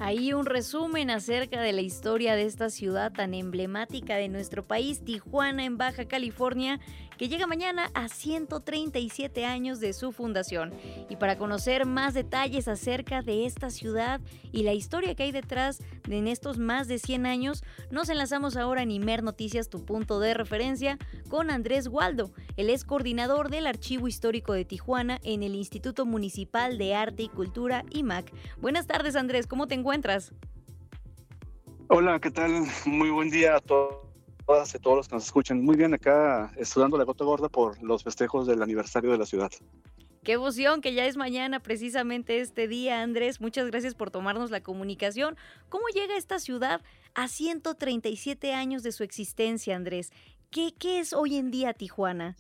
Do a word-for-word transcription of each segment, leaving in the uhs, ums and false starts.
Ahí un resumen acerca de la historia de esta ciudad tan emblemática de nuestro país, Tijuana, en Baja California, que llega mañana a ciento treinta y siete años de su fundación. Y para conocer más detalles acerca de esta ciudad y la historia que hay detrás de en estos más de cien años, nos enlazamos ahora en Imer Noticias, tu punto de referencia, con Andrés Waldo. Él es coordinador del Archivo Histórico de Tijuana en el Instituto Municipal de Arte y Cultura, I M A C. Buenas tardes, Andrés, ¿cómo te encuentras? Hola, ¿qué tal? Muy buen día a to- todas y todos los que nos escuchan. Muy bien, acá estudiando la gota gorda por los festejos del aniversario de la ciudad. Qué emoción que ya es mañana precisamente este día, Andrés. Muchas gracias por tomarnos la comunicación. ¿Cómo llega esta ciudad a ciento treinta y siete años de su existencia, Andrés? ¿Qué, qué es hoy en día Tijuana?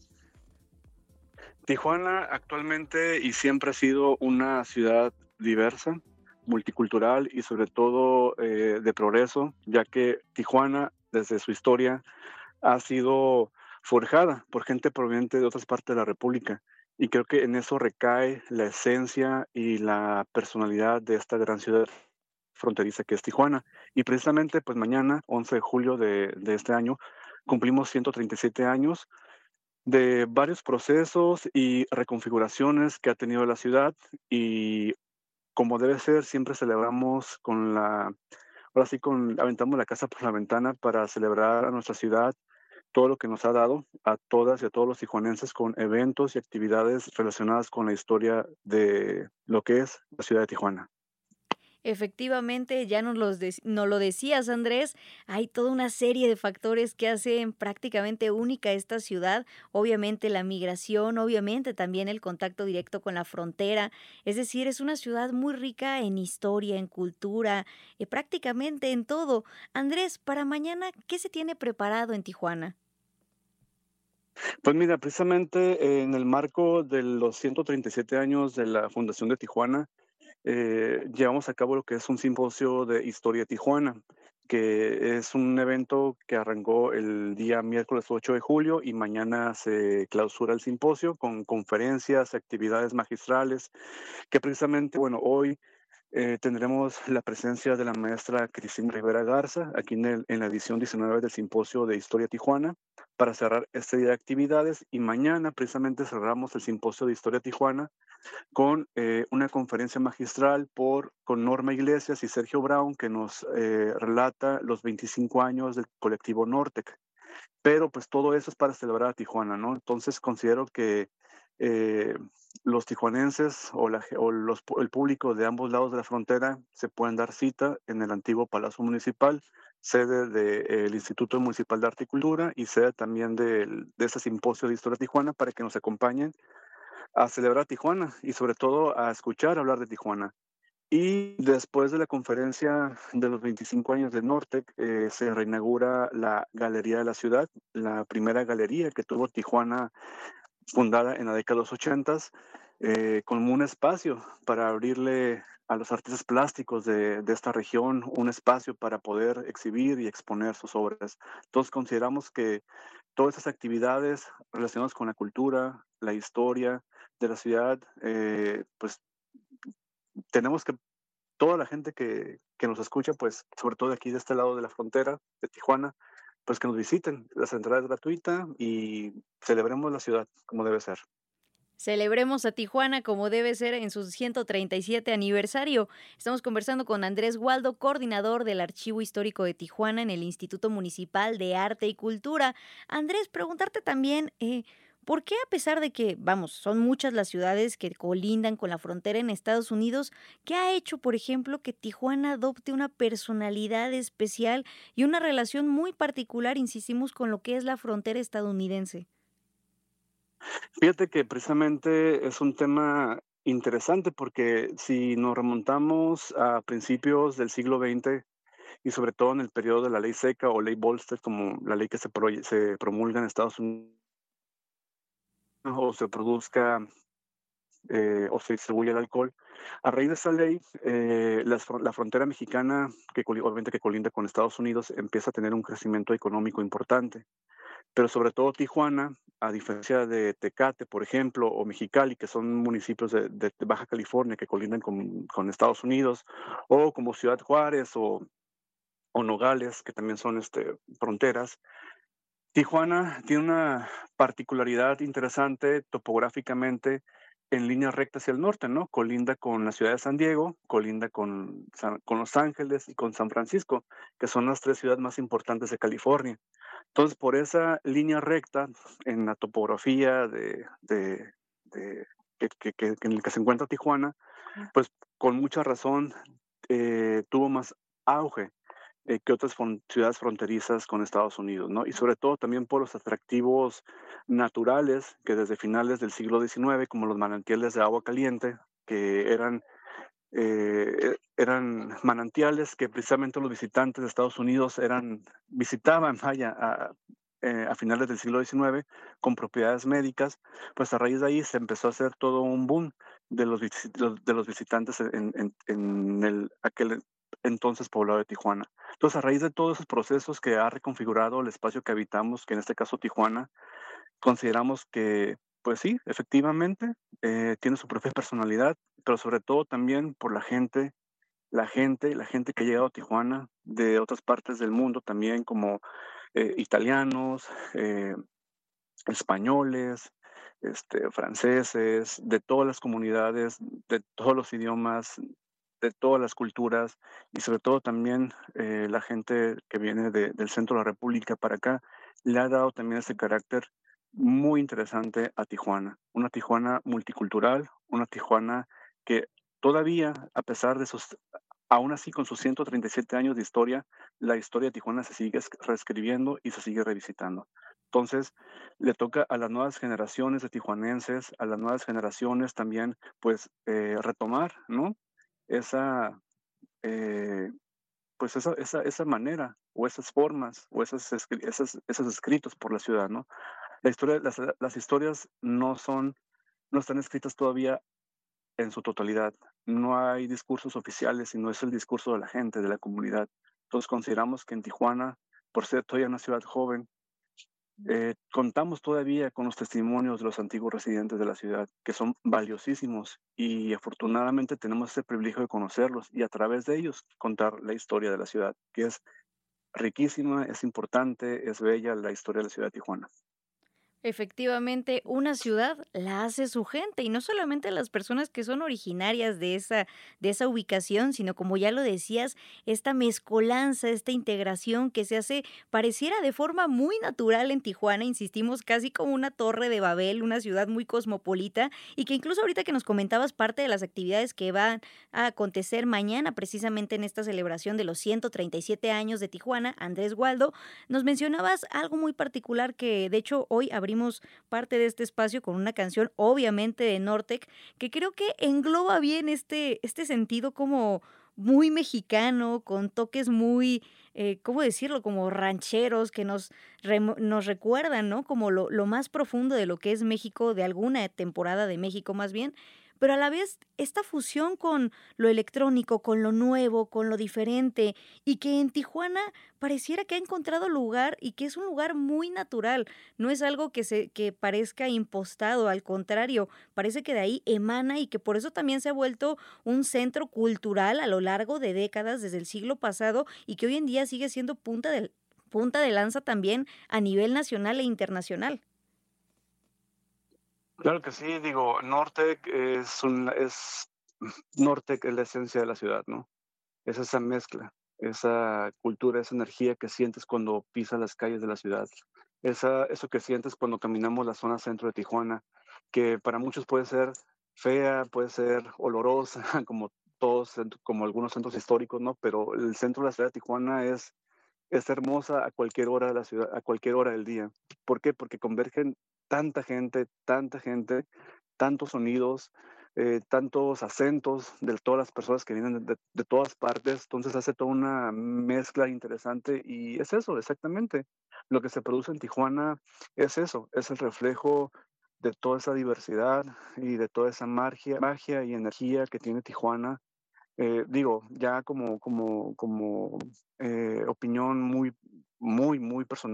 Tijuana actualmente y siempre ha sido una ciudad diversa, multicultural y sobre todo eh, de progreso, ya que Tijuana, desde su historia, ha sido forjada por gente proveniente de otras partes de la República. Y creo que en eso recae la esencia y la personalidad de esta gran ciudad fronteriza que es Tijuana. Y precisamente, pues mañana, once de julio de, de este año, cumplimos ciento treinta y siete años de varios procesos y reconfiguraciones que ha tenido la ciudad. Y como debe ser, siempre celebramos con la, ahora sí, con, aventamos la casa por la ventana para celebrar a nuestra ciudad, todo lo que nos ha dado a todas y a todos los tijuanenses con eventos y actividades relacionadas con la historia de lo que es la ciudad de Tijuana. Efectivamente, ya nos, los dec- nos lo decías, Andrés, hay toda una serie de factores que hacen prácticamente única esta ciudad. Obviamente la migración, obviamente también el contacto directo con la frontera. Es decir, es una ciudad muy rica en historia, en cultura, eh, prácticamente en todo. Andrés, para mañana, ¿qué se tiene preparado en Tijuana? Pues mira, precisamente en el marco de los ciento treinta y siete años de la Fundación de Tijuana, eh, llevamos a cabo lo que es un simposio de Historia Tijuana, que es un evento que arrancó el día miércoles ocho de julio y mañana se clausura el simposio con conferencias, actividades magistrales, que precisamente, bueno, hoy eh, tendremos la presencia de la maestra Cristina Rivera Garza, aquí en, el- en la edición diecinueve del Simposio de Historia Tijuana, para cerrar este día de actividades. Y mañana precisamente cerramos el Simposio de Historia Tijuana con eh, una conferencia magistral por, con Norma Iglesias y Sergio Brown, que nos eh, relata los veinticinco años del colectivo Nortec. Pero pues todo eso es para celebrar a Tijuana, ¿no? Entonces considero que eh, los tijuanenses o, la, o los, el público de ambos lados de la frontera se pueden dar cita en el antiguo Palacio Municipal, sede del Instituto Municipal de Arte y Cultura y sede también del- de ese simposio de Historia de Tijuana para que nos acompañen a celebrar Tijuana y sobre todo a escuchar hablar de Tijuana. Y después de la conferencia de los veinticinco años de Nortec, eh, se reinaugura la Galería de la Ciudad, la primera galería que tuvo Tijuana, fundada en la década de los ochentas, eh, como un espacio para abrirle a los artistas plásticos de, de esta región un espacio para poder exhibir y exponer sus obras. Entonces consideramos que todas esas actividades relacionadas con la cultura, la historia de la ciudad, eh, pues tenemos que toda la gente que, que nos escucha, pues sobre todo de aquí de este lado de la frontera, de Tijuana, pues que nos visiten. La entrada es gratuita y celebremos la ciudad como debe ser. Celebremos a Tijuana como debe ser en su ciento treinta y siete aniversario. Estamos conversando con Andrés Waldo, coordinador del Archivo Histórico de Tijuana en el Instituto Municipal de Arte y Cultura. Andrés, preguntarte también, eh, ¿por qué a pesar de que, vamos, son muchas las ciudades que colindan con la frontera en Estados Unidos, qué ha hecho, por ejemplo, que Tijuana adopte una personalidad especial y una relación muy particular, insistimos, con lo que es la frontera estadounidense? Fíjate que precisamente es un tema interesante porque si nos remontamos a principios del siglo veinte y sobre todo en el periodo de la ley seca o ley Volstead, como la ley que se, pro- se promulga en Estados Unidos o se produzca eh, o se distribuye el alcohol. A raíz de esa ley, eh, las fron- la frontera mexicana, que coli- obviamente que colinda con Estados Unidos, empieza a tener un crecimiento económico importante. pero sobre todo Tijuana, a diferencia de Tecate, por ejemplo, o Mexicali, que son municipios de, de Baja California que colindan con, con Estados Unidos, o como Ciudad Juárez o, o Nogales, que también son este, fronteras. Tijuana tiene una particularidad interesante topográficamente en línea recta hacia el norte, ¿no? Colinda con la ciudad de San Diego, colinda con, San- con Los Ángeles y con San Francisco, que son las tres ciudades más importantes de California. Entonces, por esa línea recta en la topografía de, de- de- que, que- que- en el que se encuentra Tijuana, pues con mucha razón eh, tuvo más auge eh, que otras fron- ciudades fronterizas con Estados Unidos, ¿no? Y sobre todo también por los atractivos naturales que desde finales del siglo diecinueve, como los manantiales de agua caliente, que eran, eh, eran manantiales que precisamente los visitantes de Estados Unidos eran, visitaban, vaya, a, eh, a finales del siglo diecinueve con propiedades médicas, pues a raíz de ahí se empezó a hacer todo un boom de los, visi- de los visitantes en, en- en el, aquel entonces poblado de Tijuana. Entonces, a raíz de todos esos procesos que ha reconfigurado el espacio que habitamos, que en este caso Tijuana, consideramos que, pues sí, efectivamente, eh, tiene su propia personalidad, pero sobre todo también por la gente, la gente, la gente que ha llegado a Tijuana de otras partes del mundo también, como eh, italianos, eh, españoles, este, franceses, de todas las comunidades, de todos los idiomas, de todas las culturas y sobre todo también eh, la gente que viene de- del centro de la República para acá, le ha dado también ese carácter muy interesante a Tijuana. Una Tijuana multicultural, una Tijuana que todavía, a pesar de sus, aún así con sus ciento treinta y siete años de historia, la historia de Tijuana se sigue es- reescribiendo y se sigue revisitando. Entonces, le toca a las nuevas generaciones de tijuanenses, a las nuevas generaciones también, pues, eh, retomar, ¿no? Esa, eh, pues esa, esa, esa manera o esas formas o esas, escri- esas- esos escritos por la ciudad, ¿no? La historia, las, las historias no son, no están escritas todavía en su totalidad. No hay discursos oficiales, sino es el discurso de la gente, de la comunidad. Entonces consideramos que en Tijuana, por ser todavía una ciudad joven, eh, contamos todavía con los testimonios de los antiguos residentes de la ciudad, que son valiosísimos y afortunadamente tenemos ese privilegio de conocerlos y a través de ellos contar la historia de la ciudad, que es riquísima, es importante, es bella la historia de la ciudad de Tijuana. Efectivamente, una ciudad la hace su gente y no solamente las personas que son originarias de esa, de esa ubicación, sino como ya lo decías, esta mezcolanza, esta integración que se hace pareciera de forma muy natural en Tijuana, insistimos, casi como una torre de Babel, una ciudad muy cosmopolita y que incluso ahorita que nos comentabas parte de las actividades que van a acontecer mañana precisamente en esta celebración de los ciento treinta y siete años de Tijuana, Andrés Waldo, nos mencionabas algo muy particular que de hecho hoy abrimos parte de este espacio con una canción obviamente de Nortec, que creo que engloba bien este, este sentido como muy mexicano, con toques muy, eh, ¿cómo decirlo? Como rancheros que nos, remo- nos recuerdan, ¿no? Como lo, lo más profundo de lo que es México, de alguna temporada de México más bien, pero a la vez esta fusión con lo electrónico, con lo nuevo, con lo diferente, y que en Tijuana pareciera que ha encontrado lugar y que es un lugar muy natural, no es algo que se que parezca impostado, al contrario, parece que de ahí emana y que por eso también se ha vuelto un centro cultural a lo largo de décadas desde el siglo pasado y que hoy en día sigue siendo punta del punta de lanza también a nivel nacional e internacional. Claro que sí, digo, Nortec es, un, es Nortec es la esencia de la ciudad, ¿no? Es esa mezcla, esa cultura, esa energía que sientes cuando pisas las calles de la ciudad, esa, eso que sientes cuando caminamos la zona centro de Tijuana, que para muchos puede ser fea, puede ser olorosa, como todos, como algunos centros históricos, ¿no? Pero el centro de la ciudad de Tijuana es, es hermosa a cualquier hora de la ciudad, a cualquier hora del día. ¿Por qué? Porque convergen tanta gente, tanta gente, tantos sonidos, eh, tantos acentos de todas las personas que vienen de, de todas partes, entonces hace toda una mezcla interesante y es eso, exactamente. Lo que se produce en Tijuana es eso, es el reflejo de toda esa diversidad y de toda esa magia, magia y energía que tiene Tijuana. Eh, digo, ya como, como, como eh, opinión muy, muy, muy personal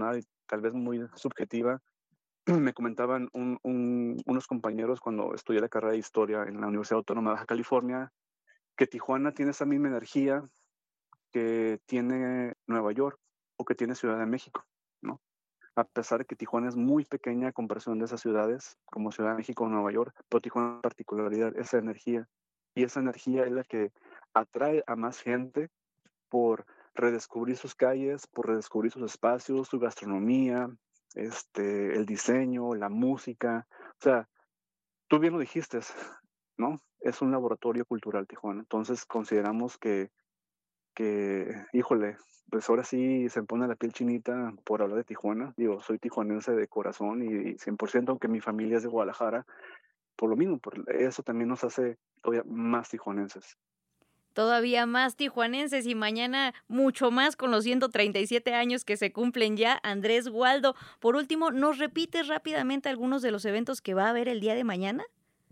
tal vez muy subjetiva. Me comentaban un, un, unos compañeros cuando estudié la carrera de Historia en la Universidad Autónoma de Baja California, que Tijuana tiene esa misma energía que tiene Nueva York o que tiene Ciudad de México, ¿no? A pesar de que Tijuana es muy pequeña a comparación de esas ciudades, como Ciudad de México o Nueva York, pero Tijuana en particularidad, esa energía. Y esa energía es la que atrae a más gente por redescubrir sus calles, por redescubrir sus espacios, su gastronomía, este, el diseño, la música. O sea, tú bien lo dijiste, ¿no? Es un laboratorio cultural Tijuana. Entonces consideramos que, que, híjole, pues ahora sí se me pone la piel chinita por hablar de Tijuana. Digo, soy tijuanense de corazón y cien por ciento, aunque mi familia es de Guadalajara, por lo mismo, por eso también nos hace todavía más tijuanenses. Todavía más tijuanenses y mañana mucho más con los ciento treinta y siete años que se cumplen ya. Andrés Waldo, por último, ¿nos repites rápidamente algunos de los eventos que va a haber el día de mañana?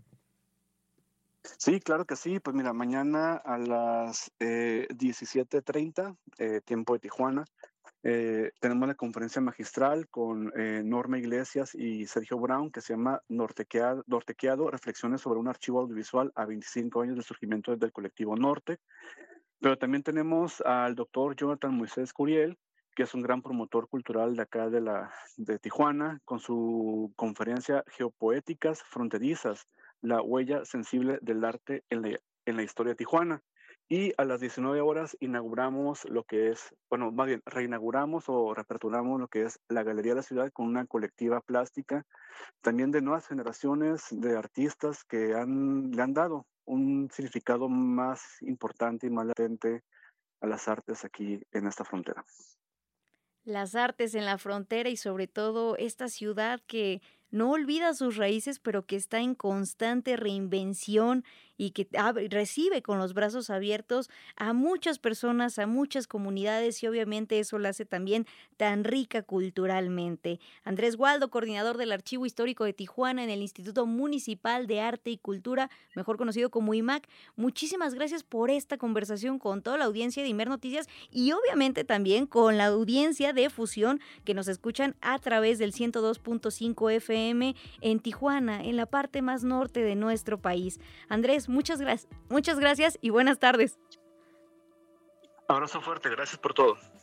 Sí, claro que sí. Pues mira, mañana a las eh, diecisiete treinta, eh, tiempo de Tijuana, eh, tenemos la conferencia magistral con eh, Norma Iglesias y Sergio Brown, que se llama Nortequeado, Nortequeado, Reflexiones sobre un archivo audiovisual a veinticinco años del surgimiento del colectivo Norte. Pero también tenemos al doctor Jonathan Moisés Curiel, que es un gran promotor cultural de acá de, la, de Tijuana, con su conferencia Geopoéticas Fronterizas, la huella sensible del arte en la, en la historia de Tijuana. Y a las diecinueve horas inauguramos lo que es, bueno, más bien, reinauguramos o reaperturamos lo que es la Galería de la Ciudad con una colectiva plástica, también de nuevas generaciones de artistas que han, le han dado un significado más importante y más latente a las artes aquí en esta frontera. Las artes en la frontera y sobre todo esta ciudad que no olvida sus raíces, pero que está en constante reinvención y que abre- recibe con los brazos abiertos a muchas personas, a muchas comunidades y obviamente eso la hace también tan rica culturalmente. Andrés Waldo, coordinador del Archivo Histórico de Tijuana en el Instituto Municipal de Arte y Cultura, mejor conocido como I M A C, muchísimas gracias por esta conversación con toda la audiencia de Imer Noticias y obviamente también con la audiencia de Fusión que nos escuchan a través del ciento dos punto cinco F M en Tijuana, en la parte más norte de nuestro país. Andrés, muchas gracias, muchas gracias y buenas tardes. Abrazo fuerte, gracias por todo.